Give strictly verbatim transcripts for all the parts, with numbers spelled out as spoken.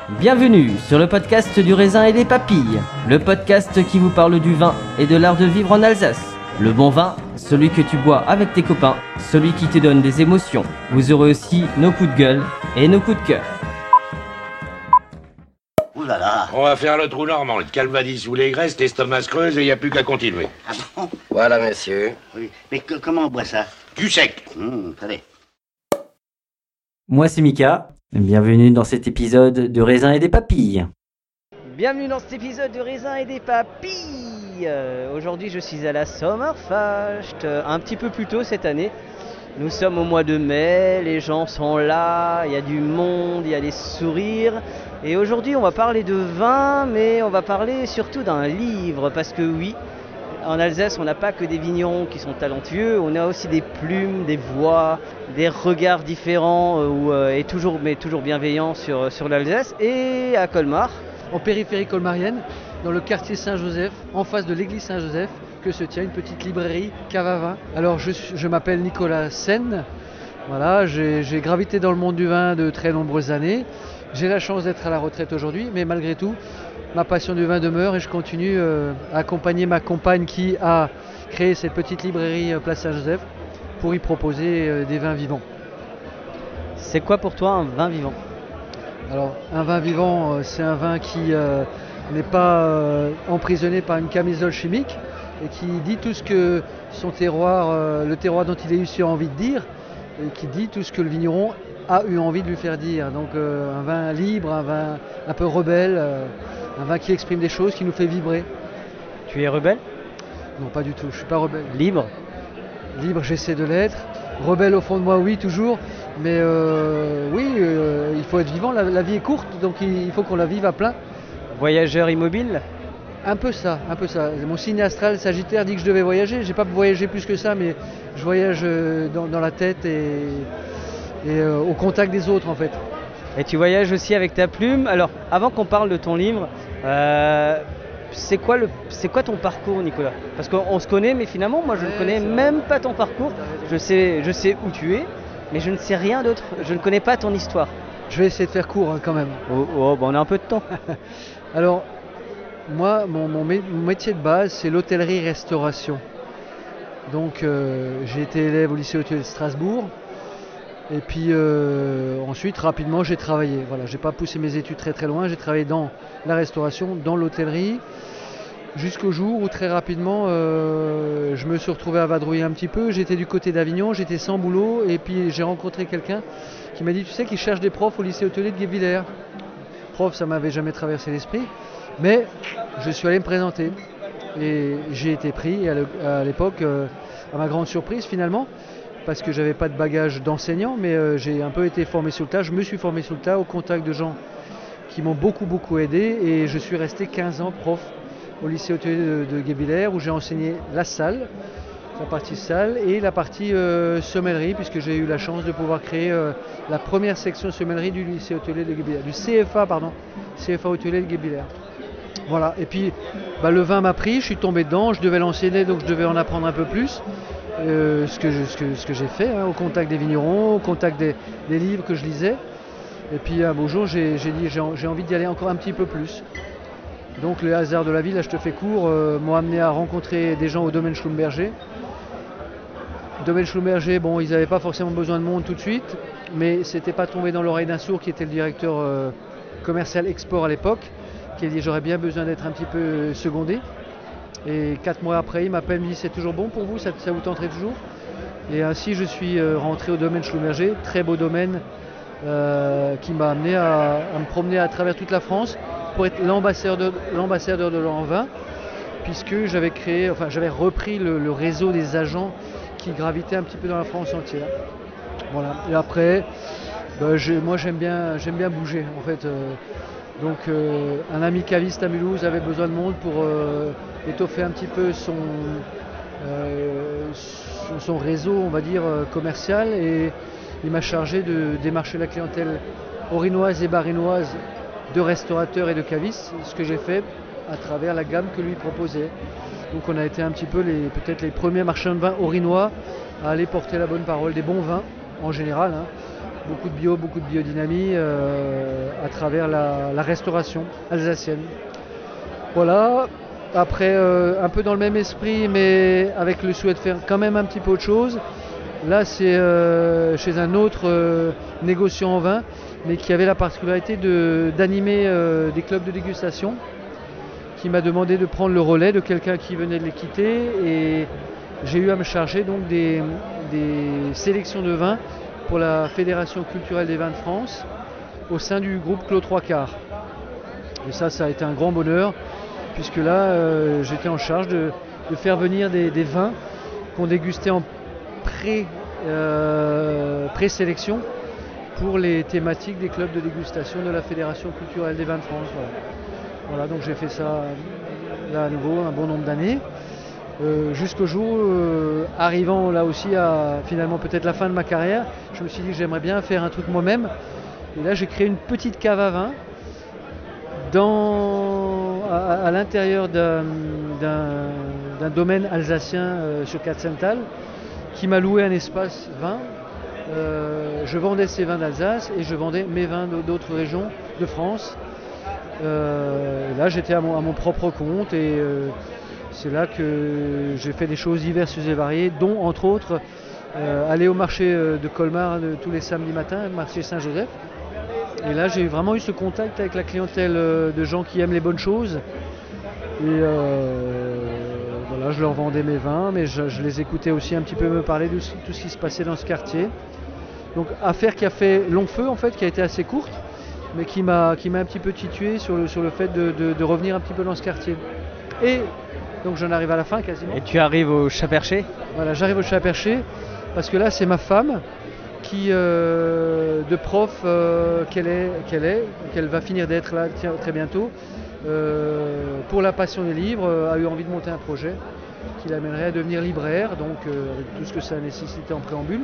Bienvenue sur le podcast du raisin et des papilles, le podcast qui vous parle du vin et de l'art de vivre en Alsace. Le bon vin, celui que tu bois avec tes copains, celui qui te donne des émotions. Vous aurez aussi nos coups de gueule et nos coups de cœur. Ouh là là. On va faire le trou normand, le calvadis ou les graisses, l'estomac se creuse et il n'y a plus qu'à continuer. Ah bon? Voilà, monsieur. Oui. Mais que- comment on boit ça? Du sec. Hum, allez. Moi c'est Mika, bienvenue dans cet épisode de raisin et des papilles. Bienvenue dans cet épisode de raisin et des papilles. Euh, Aujourd'hui je suis à la Sommerfest, euh, un petit peu plus tôt cette année. Nous sommes au mois de mai, les gens sont là, il y a du monde, il y a des sourires. Et aujourd'hui on va parler de vin, mais on va parler surtout d'un livre, parce que oui, en Alsace on n'a pas que des vignerons qui sont talentueux, on a aussi des plumes, des voix, des regards différents euh, ou, euh, et toujours, mais toujours bienveillants sur, sur l'Alsace. Et à Colmar, en périphérie colmarienne, dans le quartier Saint-Joseph, en face de l'église Saint-Joseph, que se tient une petite librairie cave à vin. Alors je, suis- je m'appelle Nicolas Sen, voilà, j'ai j'ai gravité dans le monde du vin de très nombreuses années. J'ai la chance d'être à la retraite aujourd'hui, mais malgré tout, ma passion du vin demeure et je continue euh, à accompagner ma compagne qui a créé cette petite librairie euh, Place Saint-Joseph pour y proposer euh, des vins vivants. c'est quoi pour toi un vin vivant ? Alors, un vin vivant, euh, c'est un vin qui euh, n'est pas euh, emprisonné par une camisole chimique et qui dit tout ce que son terroir, euh, le terroir dont il a eu si envie de dire, et qui dit tout ce que le vigneron a eu envie de lui faire dire. Donc, euh, un vin libre, un vin un peu rebelle, euh, un vin qui exprime des choses, qui nous fait vibrer. Tu es rebelle ? Non, pas du tout, je suis pas rebelle. Libre ? Libre, j'essaie de l'être. Rebelle au fond de moi, oui, toujours. Mais euh, oui, euh, il faut être vivant. La, la vie est courte, donc il, il faut qu'on la vive à plein. Voyageur immobile ? Un peu ça, un peu ça. Mon signe astral Sagittaire dit que je devais voyager. J'ai pas voyagé plus que ça, mais je voyage euh, dans, dans la tête et, et euh, au contact des autres en fait. Et tu voyages aussi avec ta plume. Alors, avant qu'on parle de ton livre, euh, c'est quoi, le, c'est quoi ton parcours, Nicolas ? Parce qu'on on se connaît, mais finalement, moi, je ne Ouais, connais c'est vrai. même pas ton parcours. Je sais, je sais où tu es, mais je ne sais rien d'autre. Je ne connais pas ton histoire. Je vais essayer de faire court hein, quand même. Oh, oh, bah, on a un peu de temps. Alors, moi, mon, mon mé- mon métier de base, c'est l'hôtellerie-restauration. Donc, euh, j'ai été élève au lycée hôtelier de Strasbourg. Et puis euh, ensuite, rapidement, j'ai travaillé. Voilà, j'ai pas poussé mes études très très loin. J'ai travaillé dans la restauration, dans l'hôtellerie, jusqu'au jour où très rapidement, euh, je me suis retrouvé à vadrouiller un petit peu. J'étais du côté d'Avignon, j'étais sans boulot, et puis j'ai rencontré quelqu'un qui m'a dit, tu sais, qu'il cherche des profs au lycée hôtelier de Guebwiller. Prof, ça m'avait jamais traversé l'esprit, mais je suis allé me présenter et j'ai été pris. Et à le- à l'époque, euh, à ma grande surprise finalement, parce que j'avais pas de bagage d'enseignant, mais euh, j'ai un peu été formé sur le tas. Je me suis formé sur le tas au contact de gens qui m'ont beaucoup beaucoup aidé et je suis resté quinze ans prof au lycée hôtelier de, de Guebwiller où j'ai enseigné la salle, la partie salle et la partie euh, sommellerie, puisque j'ai eu la chance de pouvoir créer euh, la première section sommellerie du lycée hôtelier de Guebwiller, du C F A pardon, C F A hôtelier de Guebwiller. Voilà, et puis bah, le vin m'a pris, je suis tombé dedans, je devais l'enseigner donc je devais en apprendre un peu plus. Euh, ce que, je- ce que, ce que j'ai fait hein, au contact des vignerons, au contact des, des livres que je lisais. Et puis un beau jour, j'ai j'ai dit j'ai en- j'ai envie d'y aller encore un petit peu plus. Donc le hasard de la vie, là je te fais court, euh, m'a amené à rencontrer des gens au domaine Schlumberger. Domaine Schlumberger, bon, ils n'avaient pas forcément besoin de monde tout de suite, mais c'était pas tombé dans l'oreille d'un sourd qui était le directeur euh, commercial export à l'époque, qui a dit j'aurais bien besoin d'être un petit peu euh, secondé. Et quatre mois après, il m'appelle, me dit c'est toujours bon pour vous, ça, ça vous tenterait toujours? Et ainsi, je suis euh, rentré au domaine Schlumberger, très beau domaine euh, qui m'a amené à, à me promener à travers toute la France pour être l'ambassadeur de, l'ambassadeur de l'an vin, puisque j'avais créé, enfin j'avais repris le, le réseau des agents qui gravitaient un petit peu dans la France entière. Voilà. Et après, bah, j'ai- moi j'aime bien, j'aime bien bouger en fait. euh, donc euh, un ami caviste à Mulhouse avait besoin de monde pour euh, étoffer un petit peu son, euh, son, son réseau, on va dire, euh, commercial, et il m'a chargé de démarcher la clientèle orinoise et barinoise de restaurateurs et de cavistes, ce que j'ai fait à travers la gamme que lui proposait. Donc on a été un petit peu les, peut-être les premiers marchands de vin orinois à aller porter la bonne parole des bons vins en général, hein. Beaucoup de bio, beaucoup de biodynamie euh, à travers la, la restauration alsacienne. Voilà, après euh, un peu dans le même esprit, mais avec le souhait de faire quand même un petit peu autre chose. Là, c'est euh, chez un autre euh, négociant en vin, mais qui avait la particularité de, d'animer euh, des clubs de dégustation, qui m'a demandé de prendre le relais de quelqu'un qui venait de les quitter, et j'ai eu à me charger donc des, des sélections de vins pour la Fédération culturelle des vins de France au sein du groupe Clos Trois Quarts. Et ça, ça a été un grand bonheur, puisque là, euh, j'étais en charge de, de faire venir des, des vins qu'on dégustait en pré, euh, pré-sélection pour les thématiques des clubs de dégustation de la Fédération culturelle des vins de France. Voilà, voilà, donc j'ai fait ça là à nouveau un bon nombre d'années. Euh, jusqu'au jour, euh, arrivant là aussi à finalement peut-être la fin de ma carrière, je me suis dit que j'aimerais bien faire un truc moi-même. Et là, j'ai créé une petite cave à vin dans, à, à l'intérieur d'un, d'un, d'un domaine alsacien euh, sur Katzenthal, qui m'a loué un espace vin. Euh, je vendais ces vins d'Alsace et je vendais mes vins d'autres régions de France. Euh, et là, j'étais à mon, à mon propre compte, et euh, c'est là que j'ai fait des choses diverses et variées, dont entre autres euh, aller au marché de Colmar de, tous les samedis matins, le marché Saint-Joseph. Et là, j'ai vraiment eu ce contact avec la clientèle de gens qui aiment les bonnes choses. Et euh, voilà, je leur vendais mes vins, mais je, je les écoutais aussi un petit peu me parler de tout ce qui se passait dans ce quartier. Donc, affaire qui a fait long feu, en fait, qui a été assez courte, mais qui m'a, qui m'a un petit peu titillé sur le, sur le fait de, de, de revenir un petit peu dans ce quartier. Et donc, j'en arrive à la fin quasiment. Et tu arrives au Chat Perché ? Voilà, j'arrive au Chat Perché, parce que là, c'est ma femme qui, euh, de prof euh, qu'elle est, qu'elle est, qu'elle va finir d'être là très bientôt, euh, pour la passion des livres, euh, a eu envie de monter un projet qui l'amènerait à devenir libraire, donc euh, avec tout ce que ça nécessitait en préambule.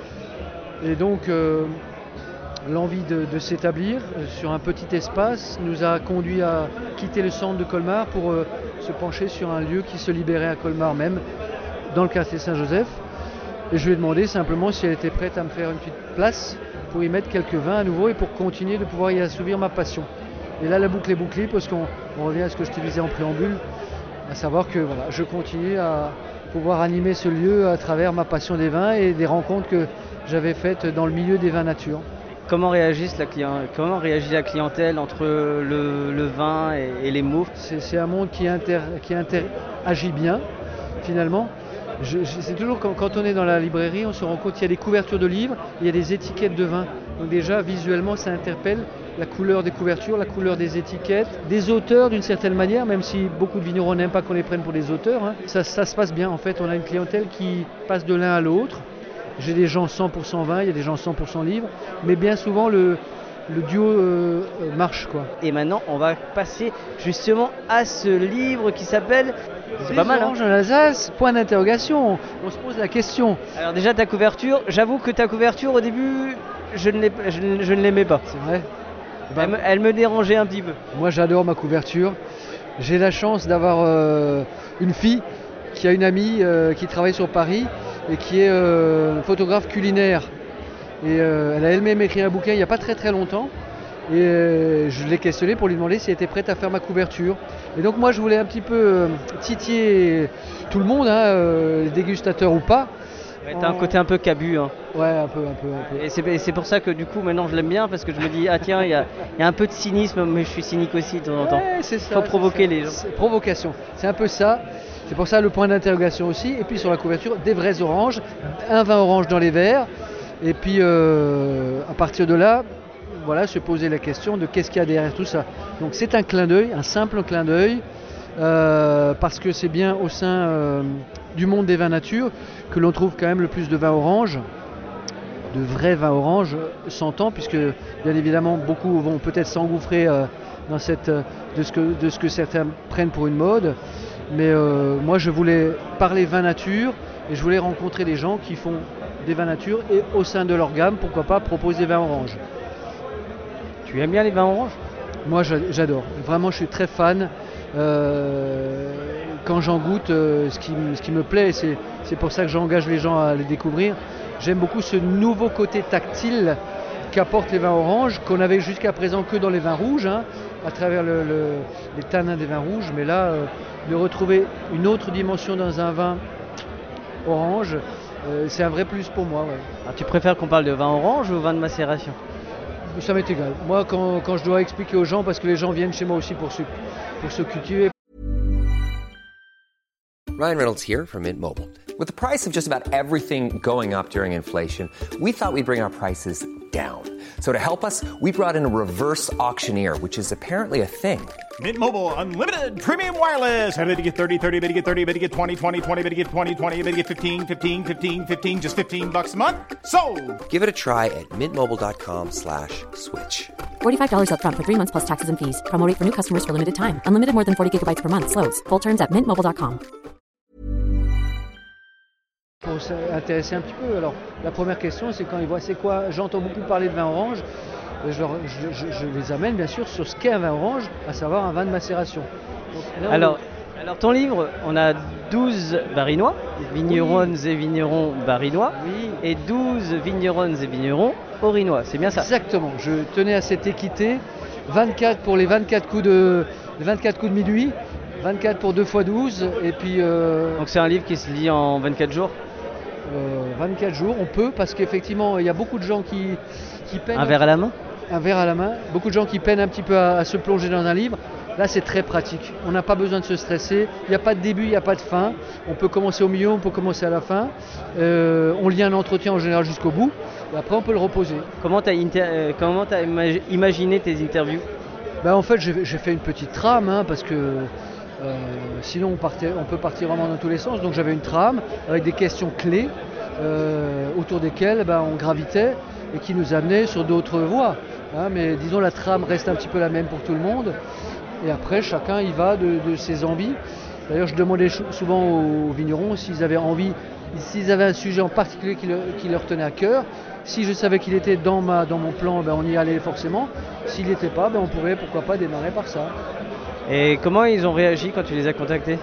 Et donc, euh, l'envie de, de s'établir sur un petit espace nous a conduit à quitter le centre de Colmar pour euh, se pencher sur un lieu qui se libérait à Colmar même, dans le quartier Saint-Joseph. Et je lui ai demandé simplement si elle était prête à me faire une petite place pour y mettre quelques vins à nouveau et pour continuer de pouvoir y assouvir ma passion. Et là, la boucle est bouclée, parce qu'on on revient à ce que je te disais en préambule, à savoir que voilà, je continue à pouvoir animer ce lieu à travers ma passion des vins et des rencontres que j'avais faites dans le milieu des vins nature. Comment, réagissent la client... Comment réagit la clientèle entre le, le vin et, et les moufles ? C'est, c'est un monde qui, inter... qui interagit bien, finalement. Je, je, c'est toujours quand, quand on est dans la librairie, on se rend compte qu'il y a des couvertures de livres, il y a des étiquettes de vin. Donc déjà, visuellement, ça interpelle la couleur des couvertures, la couleur des étiquettes, des auteurs d'une certaine manière, même si beaucoup de vignerons n'aiment pas qu'on les prenne pour des auteurs. Hein. Ça, ça se passe bien, en fait. On a une clientèle qui passe de l'un à l'autre. J'ai des gens cent pour cent vin, il y a des gens cent pour cent livres, mais bien souvent le, le duo euh, marche, quoi. Et maintenant, on va passer justement à ce livre qui s'appelle... C'est pas mal, hein. En Alsace, point d'interrogation, on se pose la question. Alors déjà, ta couverture, j'avoue que ta couverture, au début, je ne, je ne, je ne l'aimais pas. C'est vrai. Ben, elle, me, elle me dérangeait un petit peu. Moi, j'adore ma couverture. J'ai la chance d'avoir euh, une fille qui a une amie euh, qui travaille sur Paris et qui est euh, photographe culinaire. Et euh, elle a elle-même écrit un bouquin il n'y a pas très très longtemps. Et euh, je l'ai questionnée pour lui demander si elle était prête à faire ma couverture. Et donc moi je voulais un petit peu euh, titiller tout le monde, hein, euh, les dégustateurs ou pas. Ouais, t'as en... un côté un peu cabu. Hein. Ouais, un peu, un peu, un peu. Et c'est, et c'est pour ça que du coup maintenant je l'aime bien, parce que je me dis, ah tiens, il y a, y a un peu de cynisme, mais je suis cynique aussi de temps en temps. Ouais, c'est ça. Faut provoquer ça. les gens. C'est provocation, c'est un peu ça. C'est pour ça le point d'interrogation aussi. Et puis sur la couverture, des vrais oranges, un vin orange dans les verres. Et puis euh, à partir de là, voilà, se poser la question de qu'est-ce qu'il y a derrière tout ça. Donc c'est un clin d'œil, un simple clin d'œil, euh, parce que c'est bien au sein euh, du monde des vins nature que l'on trouve quand même le plus de vins oranges, de vrais vins oranges, s'entend, puisque bien évidemment beaucoup vont peut-être s'engouffrer euh, dans cette, de, ce que, de ce que certains prennent pour une mode. Mais euh, moi je voulais parler vin nature et je voulais rencontrer des gens qui font des vins nature et au sein de leur gamme, pourquoi pas proposer des vins oranges. Tu aimes bien les vins oranges ? Moi j'adore, vraiment je suis très fan. Euh, quand j'en goûte, euh, ce, qui, ce qui me plaît, c'est, c'est pour ça que j'engage les gens à les découvrir, j'aime beaucoup ce nouveau côté tactile qu'apportent les vins oranges, qu'on avait jusqu'à présent que dans les vins rouges, hein, à travers le, le, les tanins des vins rouges. Mais là, euh, de retrouver une autre dimension dans un vin orange, euh, c'est un vrai plus pour moi. Ouais. Alors, tu préfères qu'on parle de vin orange ou vin de macération? Ça m'est égal. Moi, quand, quand je dois expliquer aux gens, parce que les gens viennent chez moi aussi pour se, pour se cultiver. Ryan Reynolds here from Mint Mobile. With the price of just about everything going up during inflation, we thought we'd bring our prices down. So to help us, we brought in a reverse auctioneer, which is apparently a thing. Mint Mobile Unlimited Premium Wireless. How to get thirty, thirty, how to get thirty, how to get twenty, twenty, twenty, how to get twenty, twenty, how to get fifteen, fifteen, fifteen, fifteen, just fifteen bucks a month? Sold! Give it a try at mintmobile.com slash switch. forty-five dollars up front for three months plus taxes and fees. Promo rate for new customers for limited time. Unlimited more than forty gigabytes per month. Slows full terms at mint mobile dot com. Pour s'intéresser un petit peu. Alors, la première question, c'est quand ils voient c'est quoi. J'entends beaucoup parler de vin orange. Je, leur, je, je, je les amène bien sûr sur ce qu'est un vin orange, à savoir un vin de macération. Donc, là, alors, on... alors, ton livre, on a douze barinois, vigneronnes oui. et vignerons barinois, oui. et douze vigneronnes et vignerons orinois. C'est bien ça? Exactement. Je tenais à cette équité. vingt-quatre pour les vingt-quatre coups de, les vingt-quatre coups de minuit, vingt-quatre pour deux fois douze. Et puis, euh... Donc, c'est un livre qui se lit en vingt-quatre jours? Euh, vingt-quatre jours, on peut, parce qu'effectivement il y a beaucoup de gens qui, qui peinent. Un verre à la main? Un verre à la main. Beaucoup de gens qui peinent un petit peu à, à se plonger dans un livre. Là, c'est très pratique. On n'a pas besoin de se stresser. Il n'y a pas de début, il n'y a pas de fin. On peut commencer au milieu, on peut commencer à la fin. Euh, on lit un entretien en général jusqu'au bout. Et après, on peut le reposer. Comment tu as inter- euh, comment t'as imag- imaginé tes interviews? Ben, en fait, j'ai, j'ai fait une petite trame, hein, parce que Euh, sinon on, partait, on peut partir vraiment dans tous les sens. Donc j'avais une trame avec des questions clés euh, autour desquelles ben, on gravitait et qui nous amenaient sur d'autres voies, hein, mais disons la trame reste un petit peu la même pour tout le monde et après chacun y va de, de ses envies. D'ailleurs je demandais souvent aux vignerons s'ils avaient envie, s'ils avaient un sujet en particulier qui, le, qui leur tenait à cœur. Si je savais qu'il était dans, ma, dans mon plan, ben, on y allait forcément. S'il n'était pas, ben, on pourrait pourquoi pas démarrer par ça. Et comment ils ont réagi quand tu les as contactés?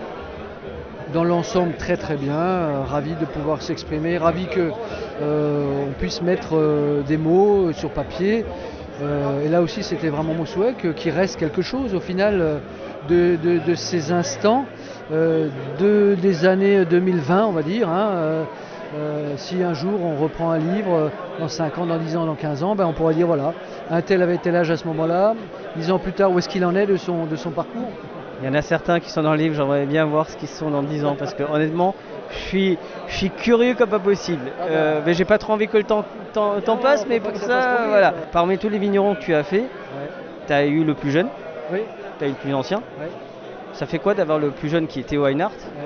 Dans l'ensemble, très très bien, euh, ravi de pouvoir s'exprimer, ravi qu'on euh, puisse mettre euh, des mots sur papier. Euh, et là aussi, c'était vraiment mon souhait que, qu'il reste quelque chose au final euh, de, de, de ces instants, euh, de, des années deux mille vingt, on va dire. Hein, euh, Euh, si un jour on reprend un livre euh, dans cinq ans, dans dix ans, dans quinze ans, ben on pourrait dire voilà, un tel avait tel âge à ce moment-là, dix ans plus tard, où est-ce qu'il en est de son, de son parcours? Il y en a certains qui sont dans le livre, j'aimerais bien voir ce qu'ils sont dans dix ans, parce que honnêtement, je suis, je suis curieux comme pas possible. Ah ben. euh, mais j'ai pas trop envie que le temps, temps, temps passe, mais pour ça, ça voilà. Parmi tous les vignerons que tu as fait, ouais. Tu as eu le plus jeune, oui. Tu as eu le plus ancien. Ouais. Ça fait quoi d'avoir le plus jeune qui est Théo Einhardt? Ouais.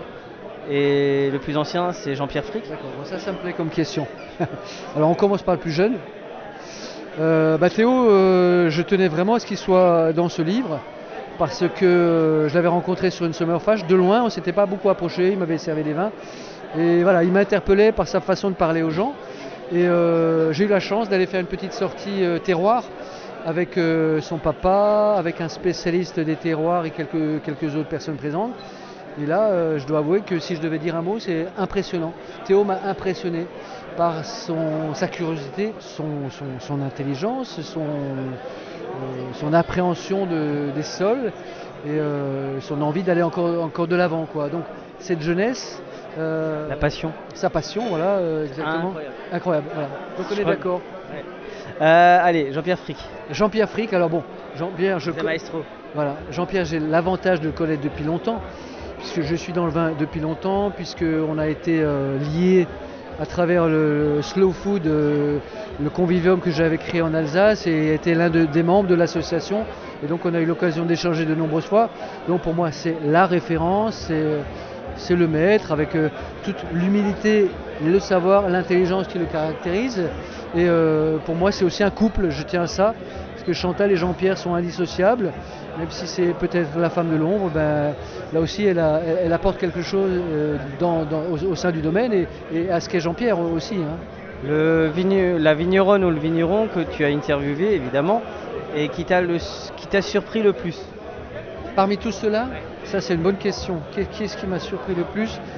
Et le plus ancien, c'est Jean-Pierre Frick. D'accord, bon, ça, ça me plaît comme question. Alors, on commence par le plus jeune. Euh, bah, Théo, euh, je tenais vraiment à ce qu'il soit dans ce livre, parce que euh, je l'avais rencontré sur une Summerfash. De loin, on ne s'était pas beaucoup approché, il m'avait servi des vins. Et voilà, il m'interpellait par sa façon de parler aux gens. Et euh, j'ai eu la chance d'aller faire une petite sortie euh, terroir avec euh, son papa, avec un spécialiste des terroirs et quelques, quelques autres personnes présentes. Et là, euh, je dois avouer que si je devais dire un mot, c'est impressionnant. Théo m'a impressionné par son, sa curiosité, son, son, son intelligence, son, euh, son appréhension de, des sols et euh, son envie d'aller encore, encore de l'avant, quoi. Donc cette jeunesse... Euh, La passion. Sa passion, voilà, euh, exactement. Incroyable. Incroyable, voilà. Donc on est d'accord. Ouais. Euh, allez, Jean-Pierre Frick. Jean-Pierre Frick, alors bon, Jean-Pierre, je... C'est maestro. Voilà, Jean-Pierre, j'ai l'avantage de le connaître depuis longtemps, puisque je suis dans le vin depuis longtemps, puisqu'on a été euh, liés à travers le, le Slow Food, euh, le convivium que j'avais créé en Alsace, et était l'un de, des membres de l'association. Et donc on a eu l'occasion d'échanger de nombreuses fois. Donc pour moi, c'est la référence, c'est, c'est le maître, avec euh, toute l'humilité, le savoir, l'intelligence qui le caractérise. Et euh, pour moi, c'est aussi un couple, je tiens à ça, parce que Chantal et Jean-Pierre sont indissociables. Même si c'est peut-être la femme de l'ombre, ben, là aussi elle, a, elle apporte quelque chose euh, dans, dans, au, au sein du domaine et, et à ce qu'est Jean-Pierre aussi. Hein. Le vigne, la vigneronne ou le vigneron que tu as interviewé évidemment et qui t'a, le, qui t'a surpris le plus? Parmi tout cela, ça c'est une bonne question. Qui est-ce qui m'a surpris le plus?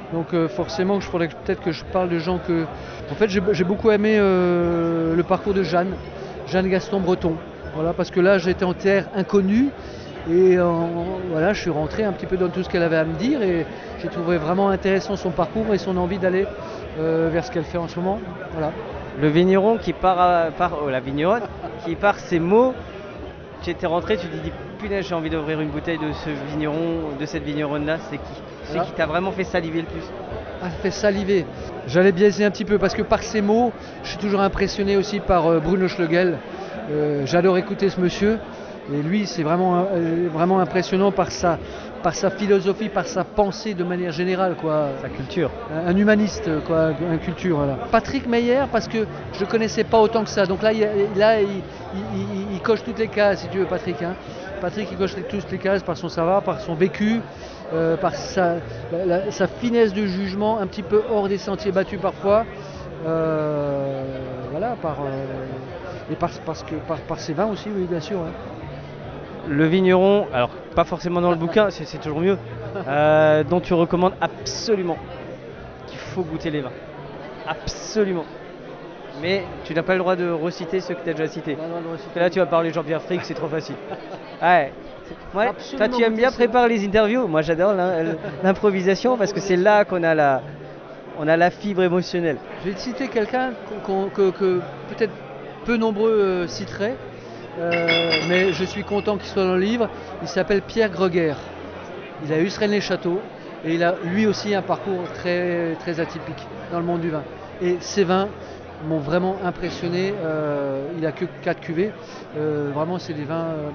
Donc euh, forcément, je faudrait que- peut-être que je parle de gens que... En fait, j'ai j'ai beaucoup aimé euh, le parcours de Jeanne, Jeanne Gaston Breton. Voilà, parce que là, j'étais en terre inconnue. Et en- voilà, je suis rentré un petit peu dans tout ce qu'elle avait à me dire. Et j'ai trouvé vraiment intéressant son parcours et son envie d'aller euh, vers ce qu'elle fait en ce moment. Voilà. Le vigneron qui part, à- part oh, la vigneronne, qui part ses mots. Tu étais rentré, tu t'es dit punaise, j'ai envie d'ouvrir une bouteille de ce vigneron, de cette vigneronne-là. C'est qui C'est Voilà. qui t'a vraiment fait saliver le plus? Ah, ça fait saliver. J'allais biaiser un petit peu parce que par ses mots, je suis toujours impressionné aussi par euh, Bruno Schlegel. Euh, J'adore écouter ce monsieur. Et lui, c'est vraiment, euh, vraiment impressionnant par sa, par sa philosophie, par sa pensée de manière générale, quoi. Sa culture. Un, un humaniste, quoi, un culture. Voilà. Patrick Meyer, parce que je ne connaissais pas autant que ça. Donc là, il, là, il, il, il- il coche toutes les cases, si tu veux, Patrick. Hein. Patrick, il coche les- toutes les cases par son savoir, par son vécu, euh, par sa, la- la- sa finesse de jugement, un petit peu hors des sentiers battus parfois. Euh, voilà, par, euh, et par, parce que, par, par ses vins aussi, oui, bien sûr. hein. Le vigneron, alors pas forcément dans le bouquin, c'est c'est toujours mieux, euh, dont tu recommandes absolument qu'il faut goûter les vins. Absolument. Mais tu n'as pas le droit de reciter ceux que tu as déjà cités. Non, non, non, Parce que là tu vas parler Jean-Pierre Frick, c'est trop facile. Ouais. Ouais, toi Absolument tu aimes bien goûter ces préparer les interviews. Moi j'adore l'im- l'improvisation parce que c'est là qu'on a la, on a la fibre émotionnelle. Je vais te citer quelqu'un qu'on- que, que peut-être peu nombreux euh, citeraient, euh, mais je suis content qu'il soit dans le livre. Il s'appelle Pierre Greguer. Il a eu les châteaux et il a lui aussi un parcours très, très atypique dans le monde du vin. Et ses vins m'ont vraiment impressionné. Euh, il a que quatre cuvées. Euh, vraiment, c'est des vins euh,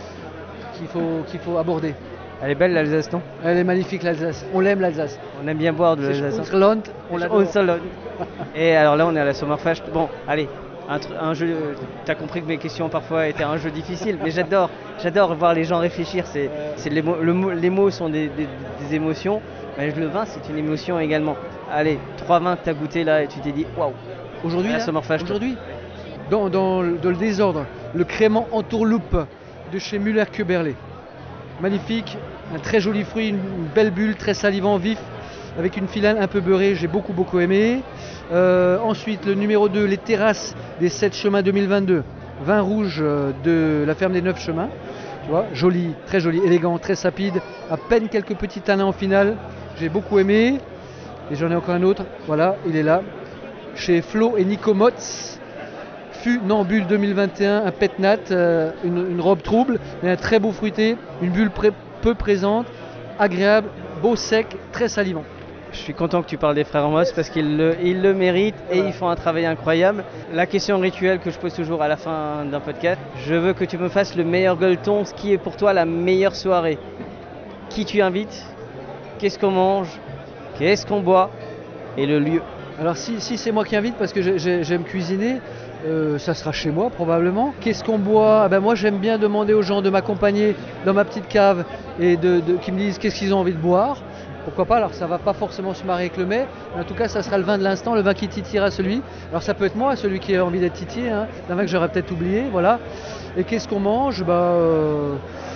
qu'il faut, qu'il faut aborder. Elle est belle l'Alsace, non? Elle est magnifique, l'Alsace. On l'aime, l'Alsace. On aime bien boire de C'est l'Alsace. hein. Unserland, on l'adore. Unserland. Et alors là, on est à la Sommerfest. Bon, allez, un, tru- un jeu. T'as compris que mes questions parfois étaient un jeu difficile, mais j'adore, j'adore voir les gens réfléchir. C'est, c'est les, mots, le mot- les mots sont des, des- des émotions, mais le vin c'est une émotion également. Allez, trois vins que t'as goûté là et tu t'es dit waouh. Aujourd'hui, La là, Sommerfest. aujourd'hui dans, dans le, dans le désordre, le crément entourloupe de chez Müller-Köberlé. Magnifique, un très joli fruit, une, une belle bulle, très salivant, vif, avec une filane un peu beurrée, j'ai beaucoup beaucoup aimé. Euh, ensuite, le numéro deux, les terrasses des sept chemins deux mille vingt-deux. Vin rouge euh, de la ferme des neuf chemins. Tu vois, joli, très joli, élégant, très sapide, à peine quelques petits tanins en finale. J'ai beaucoup aimé. Et j'en ai encore un autre, voilà, il est là. Chez Flo et Nico Motz, Funambule deux mille vingt et un, un pétnat, euh, une, une robe trouble, mais un très beau fruité, une bulle pré- peu présente, agréable, beau sec, très salivant. Je suis content que tu parles des frères Moss parce qu'ils le, ils le méritent et ils font un travail incroyable. La question rituelle que je pose toujours à la fin d'un podcast, je veux que tu me fasses le meilleur gueuleton, ce qui est pour toi la meilleure soirée. Qui tu invites? Qu'est-ce qu'on mange? Qu'est-ce qu'on boit? Et le lieu. Alors si, si c'est moi qui invite, parce que j'ai- j'ai- j'aime cuisiner, euh, ça sera chez moi probablement. Qu'est-ce qu'on boit? Ah ben moi j'aime bien demander aux gens de m'accompagner dans ma petite cave et de, de- qui me disent qu'est-ce qu'ils ont envie de boire. Pourquoi pas, alors ça va pas forcément se marier avec le mets, mais en tout cas ça sera le vin de l'instant, le vin qui titillera celui. Alors ça peut être moi, celui qui a envie d'être titillé, hein, un vin que j'aurais peut-être oublié, voilà. Et qu'est-ce qu'on mange? Bah, euh,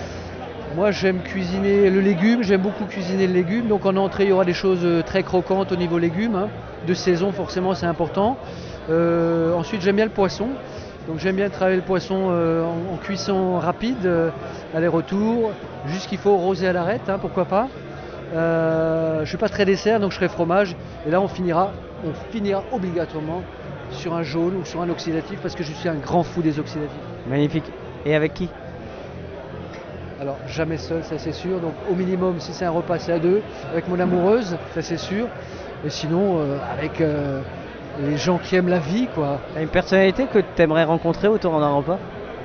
moi j'aime cuisiner le légume, j'aime beaucoup cuisiner le légume, donc en entrée il y aura des choses euh, très croquantes au niveau légumes, hein. De saison forcément c'est important. Euh, ensuite j'aime bien le poisson, donc j'aime bien travailler le poisson euh, en, en cuisson rapide, euh, aller-retour, juste qu'il faut rosé à l'arête, hein, pourquoi pas. Euh, je ne suis pas très dessert, donc je ferai fromage. Et là, on finira, on finira obligatoirement sur un jaune ou sur un oxydatif parce que je suis un grand fou des oxydatifs. Magnifique. Et avec qui? Alors, jamais seul, ça c'est sûr. Donc, au minimum, si c'est un repas, c'est à deux. Avec mon amoureuse, ça c'est sûr. Et sinon, euh, avec euh, les gens qui aiment la vie, quoi. T'as une personnalité que tu aimerais rencontrer autour d'un repas?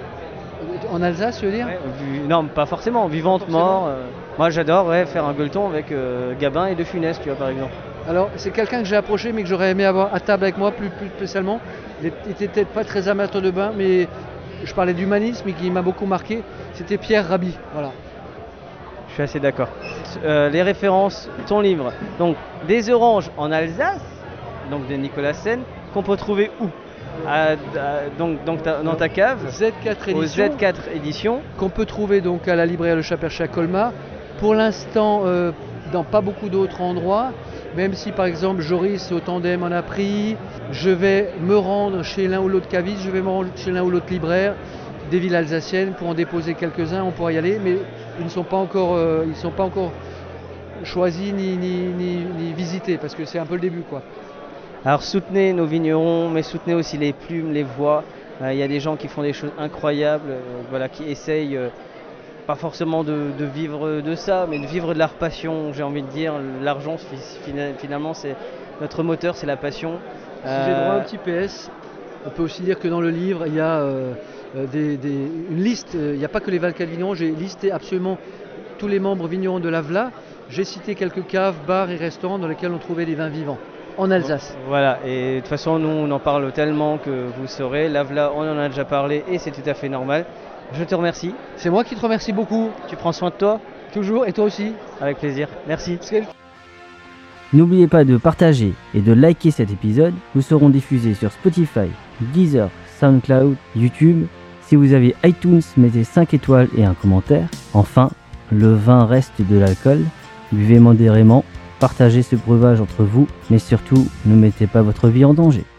En Alsace, tu veux dire? Ouais, vu- non, pas forcément, vivante, Forcément. mort. euh. Moi j'adore ouais, faire un gueuleton avec euh, Gabin et De Funès, tu vois, par exemple. Alors, c'est quelqu'un que j'ai approché, mais que j'aurais aimé avoir à table avec moi, plus, plus spécialement. Il était peut-être pas très amateur de bain, mais je parlais d'humanisme et qui m'a beaucoup marqué. C'était Pierre Rabhi, voilà. Je suis assez d'accord. Euh, les références, ton livre. Donc, des oranges en Alsace, donc de Nicolas Sen, qu'on peut trouver où? À- à- donc, donc ta- dans ta cave, Z quatre au éditions, Z quatre édition. qu'on peut trouver donc à la librairie Le Chat Perché à Colmar. Pour l'instant, euh, dans pas beaucoup d'autres endroits. même si par exemple Joris au Tandem en a pris, je vais me rendre chez l'un ou l'autre caviste, je vais me rendre chez l'un ou l'autre libraire des villes alsaciennes pour en déposer quelques-uns, on pourra y aller, mais ils ne sont pas encore, euh, ils sont pas encore choisis ni, ni, ni, ni visités, parce que c'est un peu le début, quoi. Alors soutenez nos vignerons, mais soutenez aussi les plumes, les voix. Il euh, y a des gens qui font des choses incroyables, euh, voilà, qui essayent, euh, pas forcément de, de vivre de ça, mais de vivre de leur passion, j'ai envie de dire. L'argent, finalement, c'est notre moteur, c'est la passion. Si euh... j'ai droit à un petit P S, on peut aussi dire que dans le livre, il y a euh, des, des, une liste, il n'y a pas que les vingt-quatre vignerons, j'ai listé absolument tous les membres vignerons de l'Avla. J'ai cité quelques caves, bars et restaurants dans lesquels on trouvait des vins vivants. En Alsace. Voilà, et de toute façon, nous, on en parle tellement que vous saurez. L'Avla, on en a déjà parlé et c'est tout à fait normal. Je te remercie. C'est moi qui te remercie beaucoup. Tu prends soin de toi? Toujours, et toi aussi. Avec plaisir. Merci. N'oubliez pas de partager et de liker cet épisode. Nous serons diffusés sur Spotify, Deezer, SoundCloud, YouTube. Si vous avez iTunes, mettez cinq étoiles et un commentaire. Enfin, le vin reste de l'alcool. Buvez modérément. Partagez ce breuvage entre vous, mais surtout, ne mettez pas votre vie en danger.